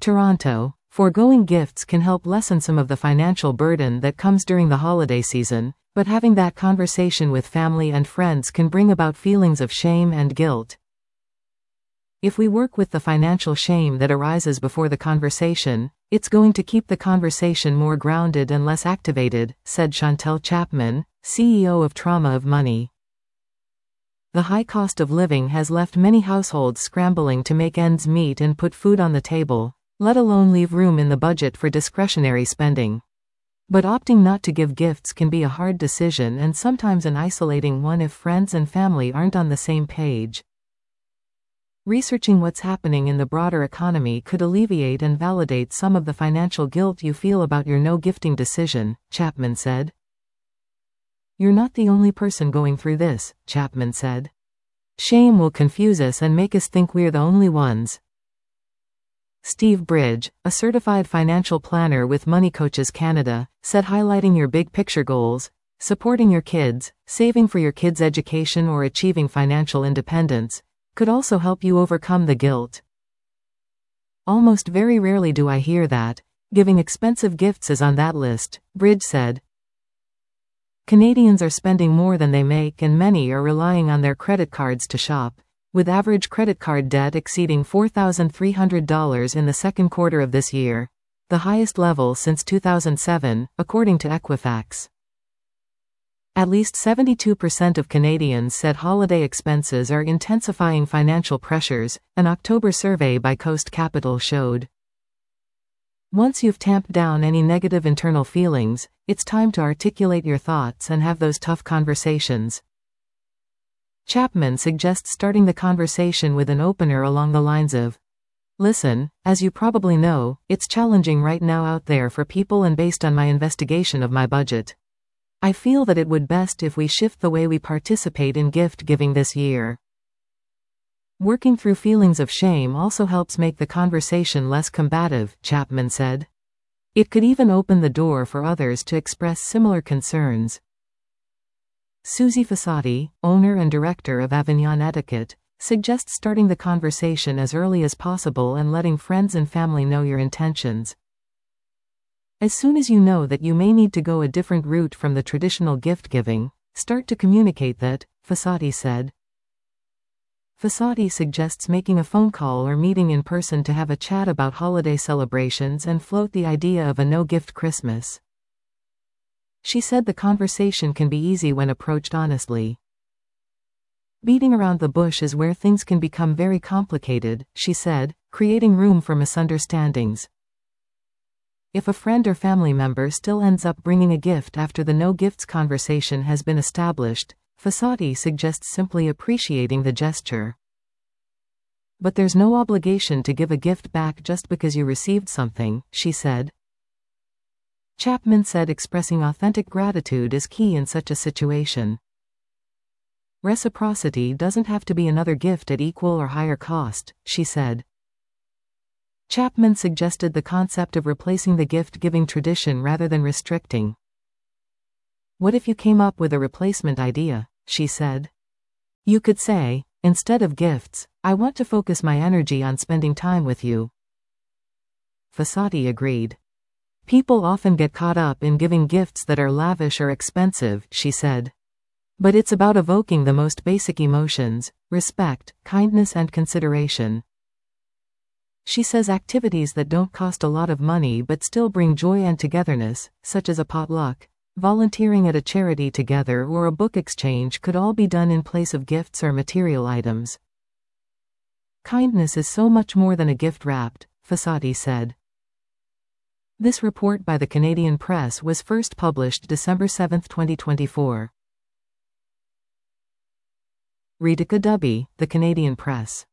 Toronto. Foregoing gifts can help lessen some of the financial burden that comes during the holiday season, but having that conversation with family and friends can bring about feelings of shame and guilt. If we work with the financial shame that arises before the conversation, it's going to keep the conversation more grounded and less activated, said Chantel Chapman, CEO of Trauma of Money. The high cost of living has left many households scrambling to make ends meet and put food on the table, let alone leave room in the budget for discretionary spending. But opting not to give gifts can be a hard decision and sometimes an isolating one if friends and family aren't on the same page. Researching what's happening in the broader economy could alleviate and validate some of the financial guilt you feel about your no-gifting decision, Chapman said. You're not the only person going through this, Chapman said. Shame will confuse us and make us think we're the only ones. Steve Bridge, a certified financial planner with Money Coaches Canada, said highlighting your big picture goals, supporting your kids, saving for your kids' education or achieving financial independence, could also help you overcome the guilt. Almost very rarely do I hear that giving expensive gifts is on that list, Bridge said. Canadians are spending more than they make and many are relying on their credit cards to shop, with average credit card debt exceeding $4,300 in the second quarter of this year, the highest level since 2007, according to Equifax. At least 72% of Canadians said holiday expenses are intensifying financial pressures, an October survey by Coast Capital showed. Once you've tamped down any negative internal feelings, it's time to articulate your thoughts and have those tough conversations. Chapman suggests starting the conversation with an opener along the lines of, "Listen, as you probably know, it's challenging right now out there for people, and based on my investigation of my budget, I feel that it would best if we shift the way we participate in gift giving this year." Working through feelings of shame also helps make the conversation less combative, Chapman said. It could even open the door for others to express similar concerns. Susie Fossati, owner and director of Avignon Etiquette, suggests starting the conversation as early as possible and letting friends and family know your intentions. As soon as you know that you may need to go a different route from the traditional gift giving, start to communicate that, Fossati said. Fossati suggests making a phone call or meeting in person to have a chat about holiday celebrations and float the idea of a no-gift Christmas. She said the conversation can be easy when approached honestly. Beating around the bush is where things can become very complicated, she said, creating room for misunderstandings. If a friend or family member still ends up bringing a gift after the no-gifts conversation has been established, Fossati suggests simply appreciating the gesture. But there's no obligation to give a gift back just because you received something, she said. Chapman said expressing authentic gratitude is key in such a situation. Reciprocity doesn't have to be another gift at equal or higher cost, she said. Chapman suggested the concept of replacing the gift-giving tradition rather than restricting. What if you came up with a replacement idea, she said. You could say, instead of gifts, I want to focus my energy on spending time with you. Fossati agreed. People often get caught up in giving gifts that are lavish or expensive, she said. But it's about evoking the most basic emotions, respect, kindness and consideration. She says activities that don't cost a lot of money but still bring joy and togetherness, such as a potluck, volunteering at a charity together or a book exchange, could all be done in place of gifts or material items. Kindness is so much more than a gift wrapped, Fossati said. This report by the Canadian Press was first published December 7, 2024. Ritika Dubey, The Canadian Press.